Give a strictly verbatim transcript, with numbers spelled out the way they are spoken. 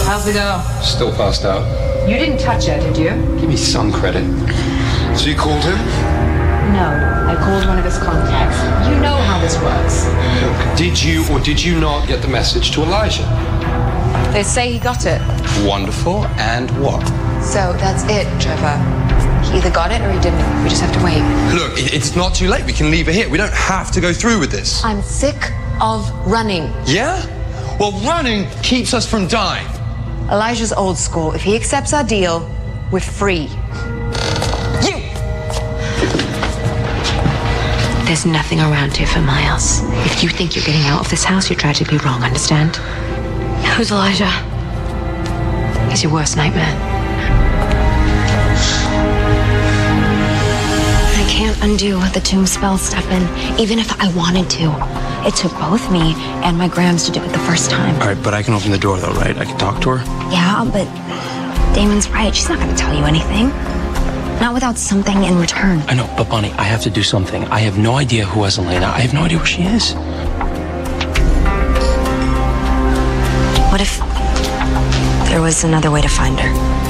How's the girl? Still passed out. You didn't touch her, did you? Give me some credit. So you called him? No, I called one of his contacts. You know how this works. Look, did you or did you not get the message to Elijah? They say he got it. Wonderful. And what? So that's it, Trevor. He either got it or he didn't. We just have to wait. Look, it, it's not too late. We can leave it here. We don't have to go through with this. I'm sick of running. Yeah? Well, running keeps us from dying. Elijah's old school. If he accepts our deal, we're free. You! There's nothing around here for miles. If you think you're getting out of this house, you're tragically wrong, understand? Who's Elijah? He's your worst nightmare. I can't undo the tomb spell, Stefan, even if I wanted to. It took both me and my Grams to do it the first time. All right, but I can open the door, though, right? I can talk to her? Yeah, but Damon's right. She's not going to tell you anything. Not without something in return. I know, but Bonnie, I have to do something. I have no idea who has Elena. I have no idea where she is. What if there was another way to find her?